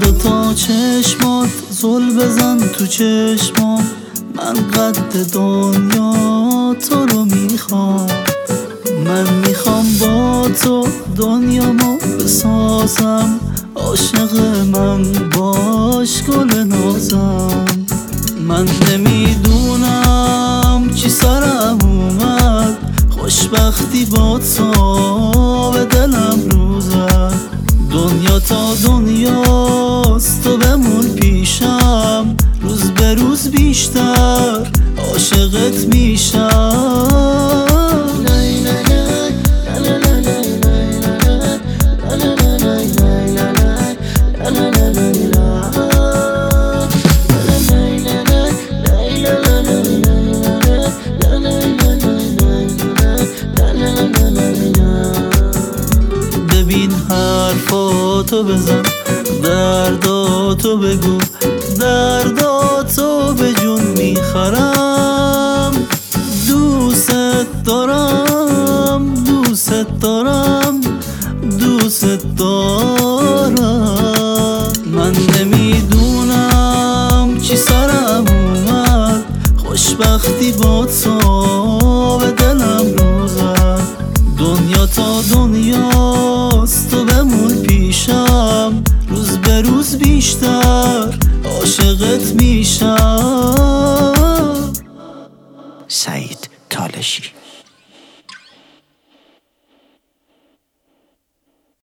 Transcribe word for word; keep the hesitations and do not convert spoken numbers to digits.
فردا تا چشمات زل بزن تو چشمات، من قد دنیا تو رو میخوام. من میخوام با تو دنیامو بسازم، عاشق من باش گل نازم. من نمیدونم چی سرم اومد، خوشبختی با تو به دلم رو زد. دنیا تا دنیاست تو بمون پیشم، روز به روز بیشتر عاشقت میشم. ببین حرفاتو بزن، درداتو بگو، درداتو به جون میخرم. دوست دارم دوست دارم دوست دارم. من نمیدونم چی سرم اومد، خوشبختی با تو به دلم رو زد. دنیا تا دنیاست تو بمون پیشم، روز به روز بیشتر عاشقت میشم. سعید تالشی.